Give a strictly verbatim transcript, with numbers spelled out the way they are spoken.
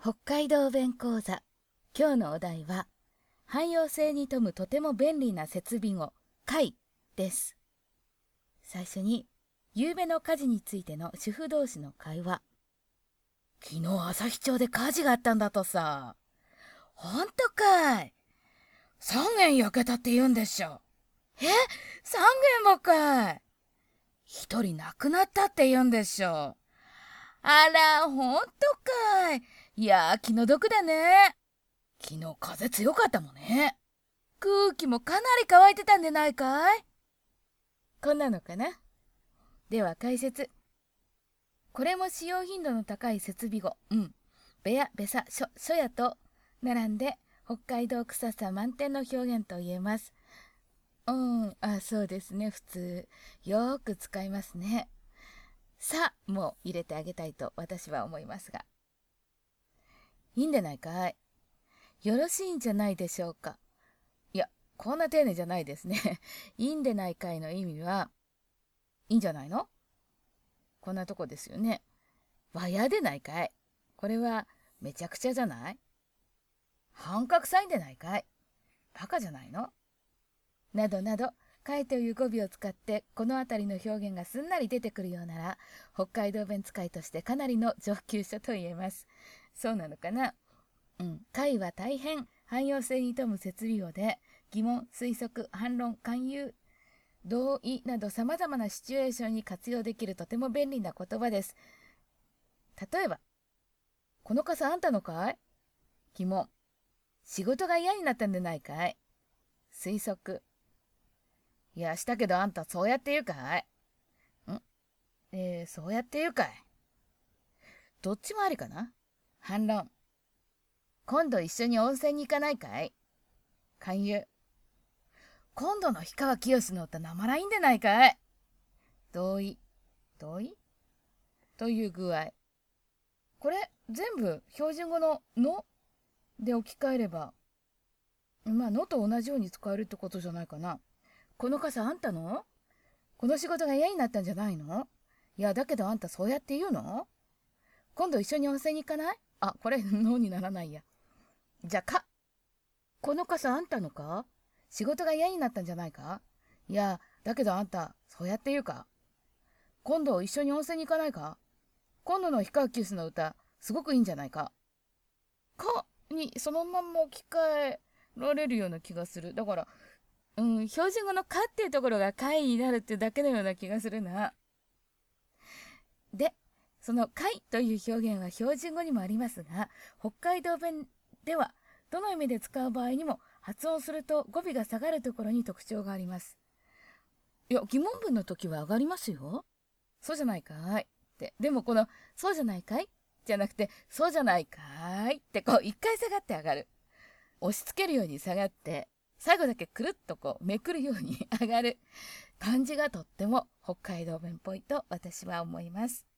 北海道弁講座。今日のお題は、汎用性に富むとても便利な設備語、会です。最初に、夕べの火事についての主婦同士の会話。昨日朝日町で火事があったんだとさ。ほんとかい。さん軒焼けたって言うんでしょ。え、さん軒もかい。一人亡くなったって言うんでしょ。あら、ほんとかい。いやー、気の毒だね。昨日風強かったもんね。空気もかなり乾いてたんでないかい。こんなのかな。では解説。これも使用頻度の高い設備語。うん。べや、べさ、しょ、しょやと並んで北海道臭さ満点の表現と言えます。うん、あ、そうですね。普通。よーく使いますね。さも入れてあげたいと私は思いますが。いいんでないかい。よろしいんじゃないでしょうか。いや、こんな丁寧じゃないですね。いいんでないかいの意味は、いいんじゃないの？こんなとこですよね。わやでないかい。これはめちゃくちゃじゃない？半角サインでないかい。バカじゃないの？などなど、かいという語尾を使ってこの辺りの表現がすんなり出てくるようなら、北海道弁使いとしてかなりの上級者と言えます。そうなのかな。うん。会は大変汎用性に富む設備語で、疑問、推測、反論、勧誘、同意など様々なシチュエーションに活用できるとても便利な言葉です。例えば、この傘あんたのかい？疑問。仕事が嫌になったんでないかい？推測。いや、したけどあんたそうやって言うかい？んえー、そうやって言うかい？どっちもありかな。反論。今度一緒に温泉に行かないかい？勧誘。今度の氷川きよしの歌なまらいんでないかい？同意。同意という具合。これ全部標準語のので置き換えれば、まあのと同じように使えるってことじゃないかな。この傘あんたの？この仕事が嫌になったんじゃないの？いや、だけどあんたそうやって言うの？今度一緒に温泉に行かない？あ、これのにならないや。じゃあか。この傘あんたのか？仕事が嫌になったんじゃないか？いや、だけどあんたそうやって言うか？今度一緒に温泉に行かないか？今度の氷川きよしの歌すごくいいんじゃないか？かにそのまんま置き換えられるような気がする。だから、うん、標準語のかっていうところが会になるっていうだけのような気がするな。で、その会という表現は標準語にもありますが、北海道弁ではどの意味で使う場合にも発音すると語尾が下がるところに特徴があります。いや、疑問文の時は上がりますよ。そうじゃないかいって。でもこの、そうじゃないかいじゃなくて、そうじゃないかいってこう一回下がって上がる。押し付けるように下がって、最後だけくるっとこうめくるように上がる感じがとっても北海道弁っぽいと私は思います。